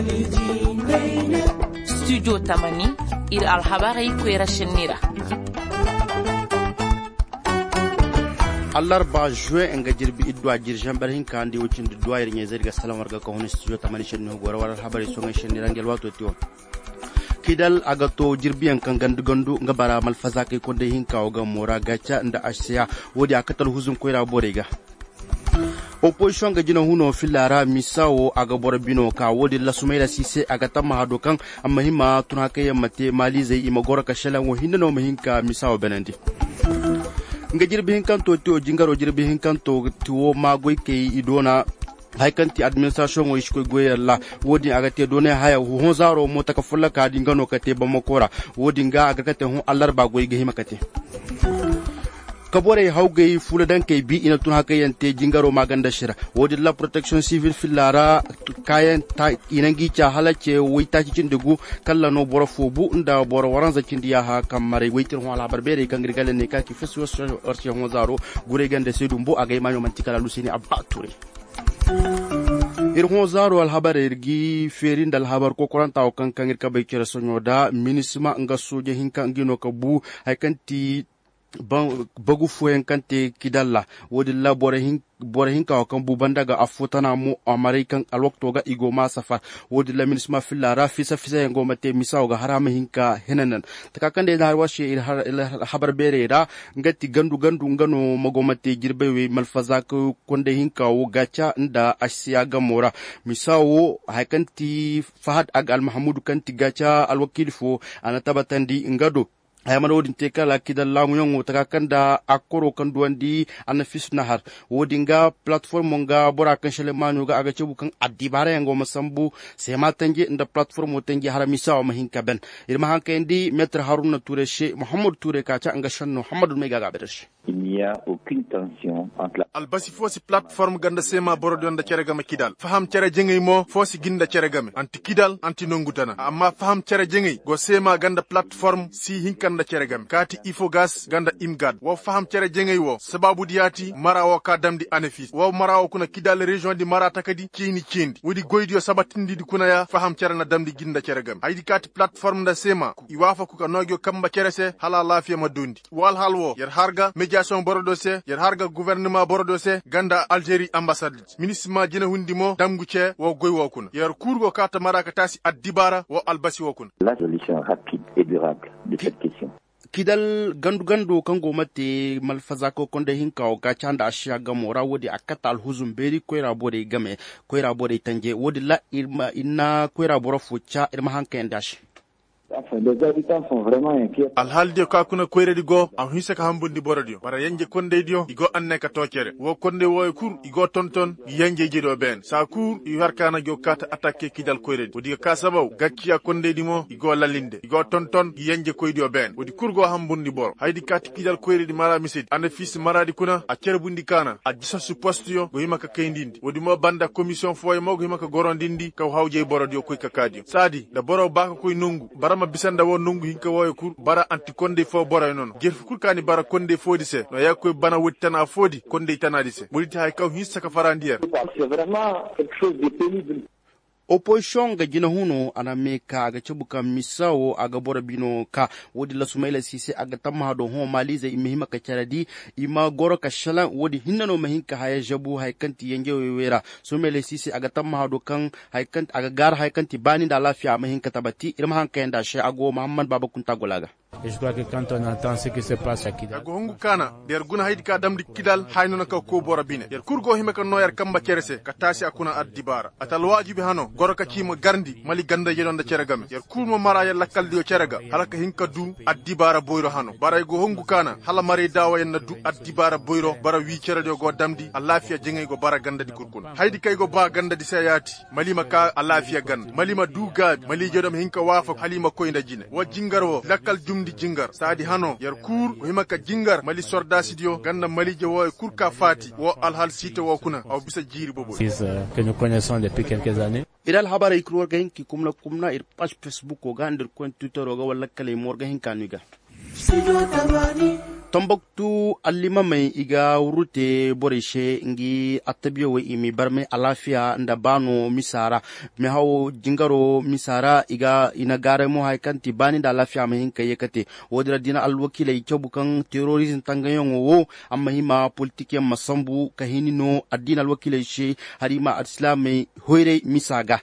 Studio Tamani ir alhabari kwera shenira. Allarba juin nga jirbi idwa jirjan barhin kandi wucin dudwa irin zai ga salam warga ko studio Tamani shenno gorawar habari so ngai shenira ngel wato tiwo kidal agato jirbiyan kan gandu nga bara malfaza kai ko de hinka ga mora gacha nda asya wodi akatal huzun koira borega opposition ga jina huno filara misawo aga borbino ka wodi la sumaila sise aga tamma hado kan amma hima tuna kai mate mali zai ima gora ka shalan wo hinno mahinka misawo benandi nga jirbi kan to jingaro jirbi kan to tuwo magoy kai idona haikanti administration wo ishko goyalla wodi aga te done haya hon zaro mota ka fulla ka dingano ka te bamakora wodi nga aga ka te hon allar ba goy ge himakate kabore hawgay fula dan kay bi ina tun haka yante jingaro maganda shira wodi la protection civil filara kayan ta inangi cha halace waita cikin dugu kala no boro fobu nda boro waranza kindiya ha kamare waitir wala barbere kan girgale ne kaki fesu orche hozaro gure gande sedumbo agay manyo mantikala lusini abature irhon zaro alhabar irgi ferin dal habar ko koranta o kan kan irka bay kira sonyoda minisma nga soje hinka ngino kabu haykanti bagu fuyen kante kidalla wodi la bore hinka kan bubanda ga afutana mu american alwakto ga igo masafa wodi la minisma fillara fisa ngo mate misaw ga harama hinka henanan takakande da harwashi habar bereda ngati gandu ngano magomate girbewe malfaza ko konde hinka wo gacha nda asiya ga mora misawo hakanti fahad ag al mahmud kanti gacha alwakil fo anatabatandi ngado ayamana wodin tekala kidal lamu yongo takakanda akoro kan duwandi anafis nahar wodinga platform nga bora kan shele manu ga aga cebu kan adibara yango masambu sema tanje nda platform tanje haramisa wa mahinka ben irma hanka indi maître Haruna Touré che Mohamed Touré ka ca nga shanno Mohamed Mega ga beresh il n'y a aucune tension entre albasi fosi platform ganda sema borodo nda ceregama kidal faham cere jengay mo fosi ginda ceregame anti kidal anti nongutana amma faham cere jengay go sema ganda platform si hinkanda ceregame kati ifogas ganda imgad wo faham cere jengay wo sababu diati marawo ka damdi anefis wo marawo kuna kidal region di marata kadi cini wodi goydio sabatindi di kuna ya faham cere na damdi ginda ceregame haydi kati platform nda sema iwafa ku ka nogyo kamba cerese hala lafiya madundi wal halwo yer harga médiation borodose yer harga gouvernement borodose ganda Algérie ambassade ministre jina hundimo damguce wo goy wo kuna yer kurgo kata maraka tasi addibara wo albasi wo kuna la solution rapide et durable de cette question kidal gandu kango mate malfaza ko konde hinka o gachanda ashiya gamora wodi akata alhuzum beri koira bode game koira bode tanje wodi la irma inna koira boro fucha irma hanka ndash les habitants sont vraiment inquiets. Alhalde ka kuna koyredi go am hisa ka hambundi borodio bara yanje konde dio igo anne ka tokere wo konde wo kur igo tonton yanje jedo ben sa kur i harkana go kata attaque kidal koyredi wodi ka sabaw gakkiya konde dimo igo lalinde igo tonton yanje koydio ben wodi kurgo hambundi bor haydi kati kidal koyredi mara misid ane fils maradi kuna a cerbundi kana a jisa su postio go himaka kayndindi wodi mo banda commission foy mo go himaka gorondindi ka hawje borodio koy kakadio sadi da boro baka koy nungu bara bisanda won nungu hinka woyo kur bara anti konde fo bora non gerfu kur kani bara konde fodi se no yakoy bana wuttana fodi konde tanadi se mulita hay kaw hissa ka farandier c'est vraiment quelque chose de pénible. opposition ga jina huno ana meka ga cebuka misawo aga borabino ka wodi la sumaila sise aga tamma do ho malize imihima ka charadi ima goro ka shala wodi hinnano mahinka haya jabu haikanti yenge wewera sumaila sise aga tamma do kan haikanti aga gar haikanti bani da lafiya mahinka tabati irma hanka yanda she ago Muhammad Baba Kunta Golaga. Et je crois que quand on entend ce qui se passe à Kidal go hongu kana der guna haydi ka damdi Kidal hayno ka ko borabine der kurgo hime ka noyar kamba cerese ka tasi akuna addibara atal wajibi hano goro ka kima garndi mali ganda yedonda ceregame yer kurmo mara ya lakkal dio cerega halaka hinka du addibara boyro hano bara go hongu kana hala mari dawa en du addibara boyro bara wi cerede go damdi alafiya jengay go bara ganda di kurkun haydi kay go ba ganda di sayati malima ka alafiya ganda malima du gabi mali jedom hinka wafa halima koynda jine wo jingarwo lakkal jumdi jingar sadi hano yer kur himaka jingar mali sorda sidio ganda mali je wo kur ka fati wo alhal site wo kuna aw bisa jiri bobo que nous connaissons depuis quelques années. Idal habara ikruwar ga hinki kumna ir page Facebook ko ga ndir ko Twitter ga wala kale mor ga hinkaniga. Tombouctou alima mai iga wurute boreshe ngi atabiyo we imi barme alafia ndabano misara me hawo jingaro misara iga inagare mo haikanti bani da alafia mai hinka yekate wodira dina alwakila ikebukan terrorism tangayon wo amma hima politike masambu kahini no adina alwakila she harima islami hoire misaga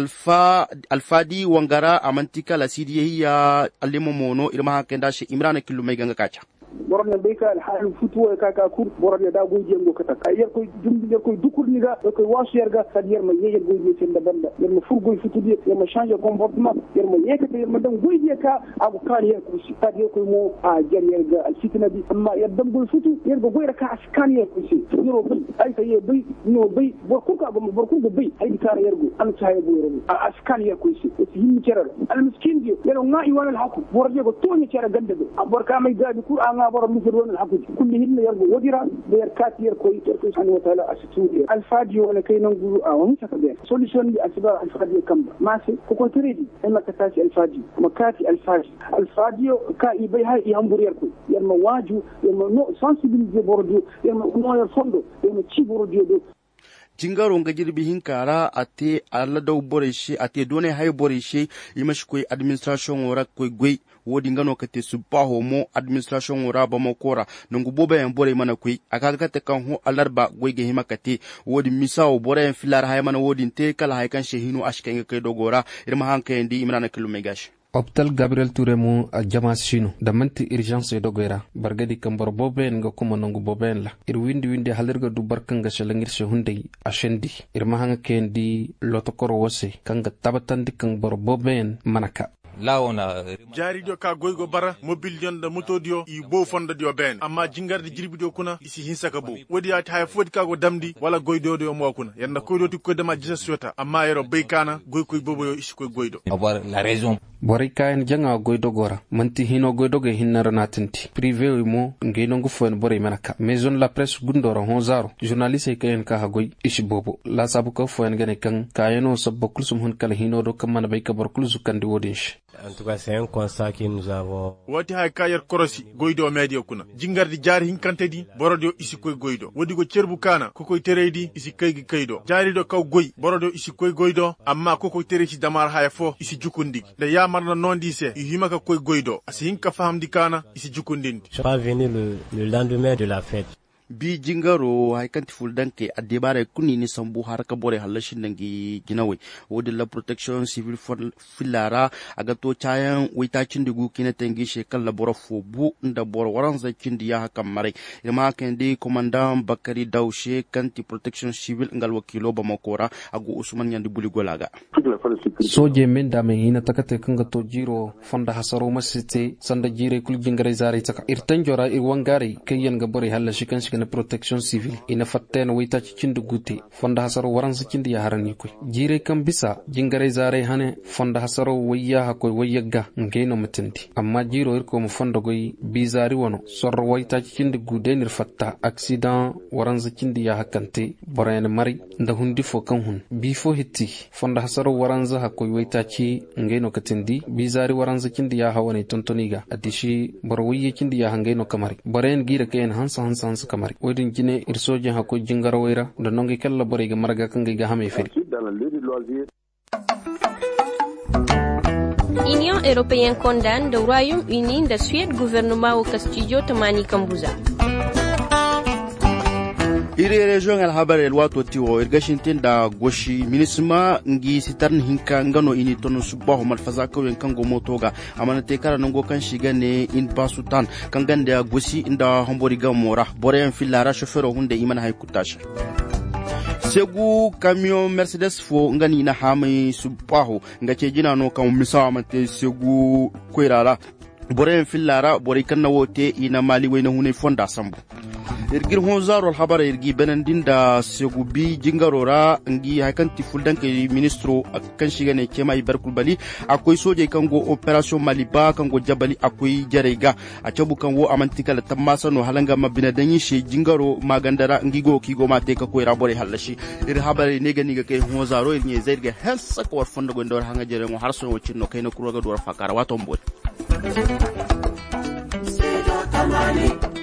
alfadi wangara amantika la sidiya alimo mono irma hakenda she imrana kilumai ganga kacha borne beka alhaal futu ka kur borne da goy jengo kata kayer koy dumbi koy dukur niga koy washerga kadir ma yeyel goy ni sen banda yerma furgoy futu di yerma changer comportement yerma yekata yerma dam goy di ka abu kan yer ko si kadir koy mo a jerier ga al fitna bi amma yadam goy futu yer goy raka askan yer ko si yoro bi ay tay bi no bi bor ko ka bor ko bi ay kar yer go an tay go yer askan yer ko si himmi ceral al miskin di yero ngai wala al hakku bor je go toni cera gande do bor ka may gadi qur'an بر مفرون الحقوق كلهن يرجو وديرا بيركاتير كوي تركي سبحانه وتعالى أسطوري الفاجي ولا كي نقول هم سكبير سوليشن لأسباب الفاجي كم ماشي كوكو تريدي إما كتاسي الفاجي مكاتي الفاجي كاي بيها ينبر يركوي يرمى واجو يرمى نو سانسيبيليزي بورديو يرمى نو يرفندو يرمى تشي بورديو دو jingaro nga jirbi hinkara ate alla daw boreshe ate done hay boreshe imash koy administration wora koy goy wodi ngano kate subaho mo administration wora ba mo kora nungu boba en bore mana koy akaga te kan ho alarba goy ge himakate wodi misawo bore en filar hay mana wodi te kala hay kan shehinu ashken kay dogora irma hanke ndi imrana kilumegash Hôpital Gabriel Touré mo a jamas chino da manti urgence do goira bargadi kambar boben nga kuma nangu boben la windi halirga du barkanga shalangir se hunde a shendi mahanga kendi lotokoro wose kanga tabatandi kambar boben manaka Là on a jari dio ka goygo bara mobile yon da moto dio i bo fonda dio ben amma jingarde jirbi dio kuna isi hinsaka bo wodi ati hay fodi ka go damdi wala goydo dio mo kuna yanda koydo ti ko dama jisa sota amma yero beykana goy koy bobo yo isi koy goydo avoir la raison bori kayan janga goydo gora manti hino goydo ge hinara natinti privé mo ngeno ngu fon bori manaka maison la presse gundoro honzaro journaliste kayen ka hagoy isi bobo la sabu ko fon gane kan kayeno sabbo kulsum hon kala hino do kamana bayka bor kulsu kandi wodinsh. En tout cas, c'est un constat que nous avons. Wati hay kayer korosi goydo media kuna jingardi jari hinkantedi borodo isi koy goydo wodi go cerbu kana ko koy teredi isi kaygi kaydo jari do kaw goy borodo isi koy goydo amma ko koy tereci damar hay fo isi jukundi de yamarna non dise himaka koy goydo asi hinka fahamdi kana isi jukundindi. Je suis venu le lendemain de la fête. Bi jingaro haikanti fuldanke adebare kuni ni sambu haraka bore halashin dangi ginawe wodi la protection civil filara agato chayan waitacin digu kina tangi shekal la boro fobu nda boro waranza kindi ya haka mare irma kendi commandant Bakari Daushe kanti protection civil ngal wakilo ba makora agu Usman Yandi buli golaga soje men da men hina takate kanga to jiro fonda hasaro masite sanda jire kul jingare zari taka irtanjora irwangari kayen ga bore halashi kan na protection civil ina fatten wita cindu guti fonda hasaro waransa cindi ya harani koy jire kam bisa jingare zare hane fonda hasaro wayya hakoy wayyaga ngeno matindi amma jiro irko mu fonda goy bizari wono sorro wayta cindi gude nir fatta accident waransa cindi ya hakante boren mari nda hundi fo kan hun bi fo hitti fonda hasaro waransa hakoy wayta ci ngeno katindi bizari waransa cindi ya hawane tontoniga adishi borwayye cindi ya hangeno kamari boren gira ken hansa kamari wodin jine irsoje hako jingaro wayra da nongi kella borega marga kangi ga hame feri. Union européenne condamne le Royaume-Uni de Suède gouvernement au Castillo Tamani Kambuza. Iri region alhabar elwato tiwo irgashintin da goshi minisma ngi sitarn hinka ngano ini tonu subaho malfaza ko yen kango motoga amana te kara nango kan shiga ne in basutan kangande gosi inda hombori gamora boren filara chauffeur hunde iman hay kutash segu camion Mercedes fo ngani na hamai subaho ngace jina no kan misawa mate segu koirala boren filara bori kanna wote ina mali wayna hune fonda sambu irgir honzaro alhabara irgi benandin da segubi jingarora ngi hakanti fuldanke ministro kan shigane kema ibarkul bali akoy soje kango operation maliba kango jabali akoy jarega a cabu kango amantika la tamasa no halanga mabina danyi she jingaro magandara ngigo kigo mate ka koy rabore halashi ir habare nega niga kay honzaro irnye zairga hensa ko fonda go ndor hanga jere ngo harso wocin no kayna kuroga do fakara wato mbot